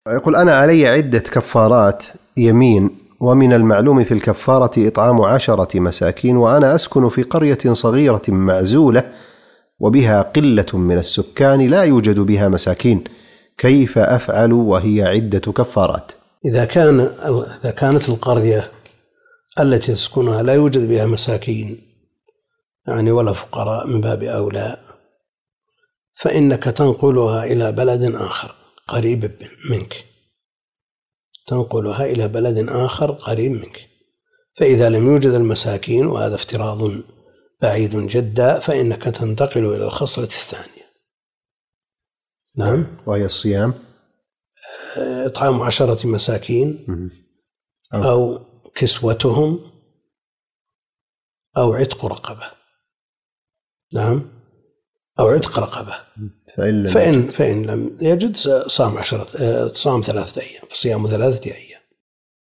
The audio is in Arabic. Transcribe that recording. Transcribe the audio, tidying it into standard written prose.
يقول أنا علي عدة كفارات يمين، ومن المعلوم في الكفارة إطعام 10 مساكين، وأنا أسكن في قرية صغيرة معزولة وبها قلة من السكان لا يوجد بها مساكين، كيف أفعل وهي عدة كفارات؟ إذا كانت القرية التي تسكنها لا يوجد بها مساكين يعني ولا فقراء من باب أولى، فإنك تنقلها إلى بلد آخر قريب منك، تنقلها إلى بلد آخر قريب منك. فإذا لم يوجد المساكين، وهذا افتراض بعيد جدا، فإنك تنتقل إلى الخصلة الثانية. نعم، وهي الصيام، إطعام 10 مساكين أو كسوتهم أو عتق رقبة. نعم، أو عتق رقبة. فإن لم يجد صام 3 أيام، فصيام 3 أيام.